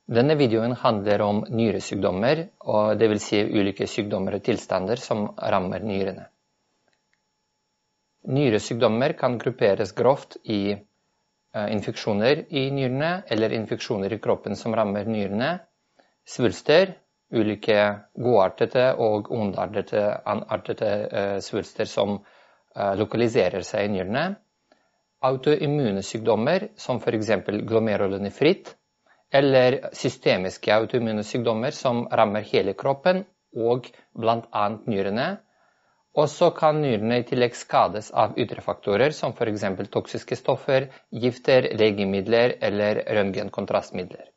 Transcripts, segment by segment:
Denne videoen handler om nyresykdommer, og det vil si ulike sykdommer og tilstander som rammer nyrene. Nyresykdommer kan grupperes grovt i infeksjoner i nyrene, eller infeksjoner i kroppen som rammer nyrene, svulster, ulike godartede og ondartede svulster som lokaliserer seg i nyrene, autoimmune sykdommer som for eksempel glomerulonefrit, eller systemiske autoimmune sykdommer som rammer hele kroppen og blant annet nyrene. Og så kan nyrene i tillegg skades av ytre faktorer som for eksempel toksiske stoffer, gifter, legemidler eller røntgenkontrastmidler.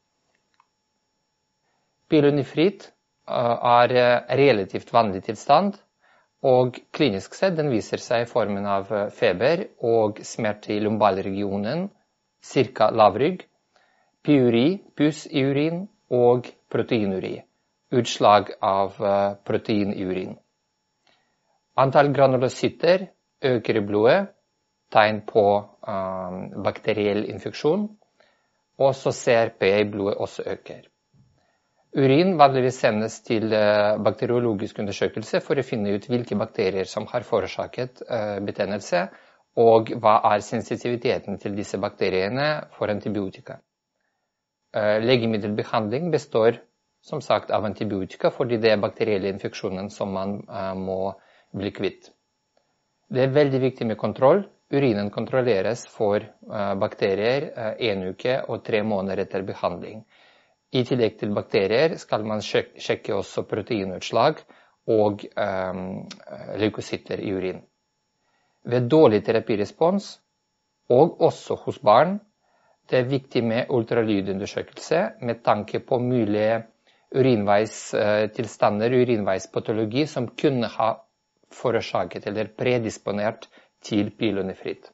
Pyelonefrit er relativt vanlig tilstand, og klinisk sett den viser seg i formen av feber og smerte i lumbalregionen, cirka lavrygg, pyuri, pus i urin og proteinuri, utslag av protein i urin. Antall granulocytter øker i blodet, tegn på bakteriell infeksjon, og så CRP i blodet også øker. Urin vanligvis sendes til bakteriologisk undersøkelse for å finne ut hvilke bakterier som har forårsaket betennelse, og hva er sensitiviteten til disse bakteriene for antibiotika. Legemiddelbehandling består som sagt av antibiotika fordi det er bakterielle infeksjonen som man må bli kvitt. Det er veldig viktig med kontroll. Urinen kontrolleres for bakterier 1 uke og 3 måneder etter behandling. I tillegg til bakterier skal man sjekke også proteinutslag og leukocytter i urin. Ved dårlig terapirespons, og også hos barn, det er viktig med ultralydundersøkelse med tanke på mulige urinveistilstander, urinveispatologi som kunne ha forårsaket eller predisponert til pyelonefrit.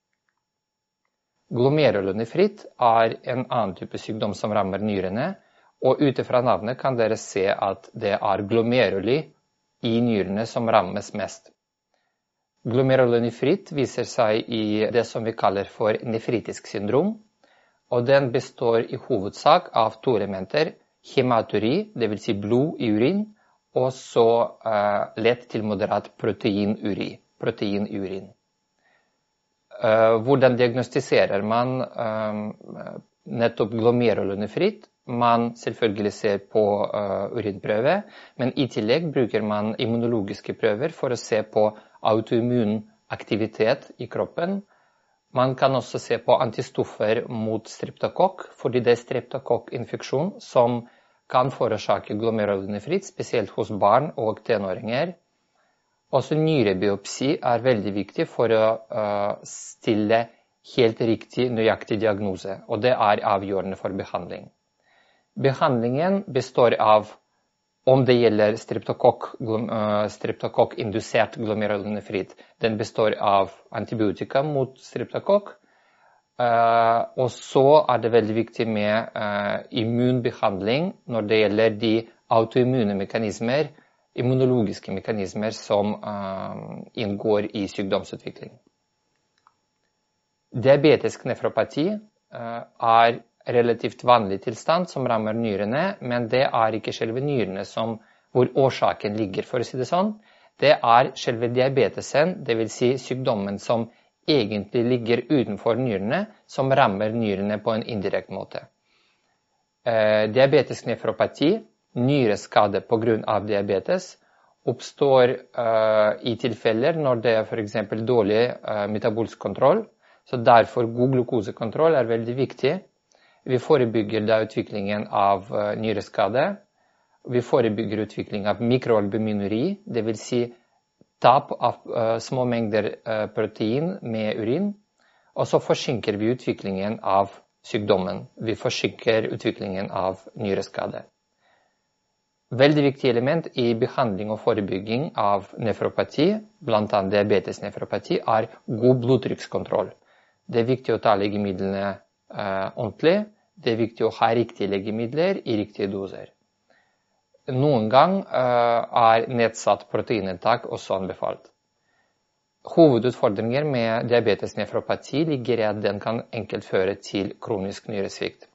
Glomerulonefrit er en annen type sykdom som rammer nyrene, og utifra navnet kan dere se at det er glomeruli i nyrene som rammes mest. Glomerulonefrit viser seg i det som vi kaller for nefritisk syndrom, og den består i hovedsak av 2 elementer, hematuri, det vil si blod i urin, og så lett til moderat protein i urin. Hvordan diagnostiserer man nettopp glomerulonefrit? Man selvfølgelig ser på urinprøve, men i tillegg bruker man immunologiske prøver for å se på autoimmun aktivitet i kroppen. Man kan også se på antistoffer mot streptokokk, fordi det er streptokokkinfeksjon som kan forårsake glomerulonefrit, spesielt hos barn og tenåringer. Også nyrebiopsi er veldig viktig for å stille helt riktig, nøyaktig diagnose, og det er avgjørende for behandling. Behandlingen består av, om det gjelder streptokokk-indusert glomerulonefrit, den består av antibiotika mot streptokokk, og så er det veldig viktig med immunbehandling når det gjelder de autoimmune mekanismer, immunologiske mekanismer som inngår i sykdomsutvikling. Diabetisk nefropati er relativt vanlig tilstand som rammer nyrene, men det er ikke selve nyrene hvor årsaken ligger, for å si det sånn. Det er selve diabetesen, det vil si sykdommen som egentlig ligger utenfor nyrene, som rammer nyrene på en indirekte måte. Diabetisk nefropati, nyreskade på grunn av diabetes, oppstår i tilfeller når det er for eksempel dårlig metabolsk kontroll, så derfor god glukosekontroll er veldig viktig. Vi forebygger da utviklingen av nyreskade. Vi forebygger utvikling av mikroalbuminuri, det vil si tap av små mengder protein med urin, og så forsinker vi utviklingen av sykdommen. Vi forsinker utviklingen av nyreskade. Veldig viktig element i behandling og forebygging av nefropati, blant annet diabetes nefropati, er god blodtrykkskontroll. Det er viktig å ta legemidlene ordentlig. Det er viktig å ha riktige legemidler i riktige doser. Noen gang er nedsatt proteininntak også anbefalt. Hovedutfordringer med diabetes nefropati ligger i at den kan enkelt føre til kronisk nyresvikt.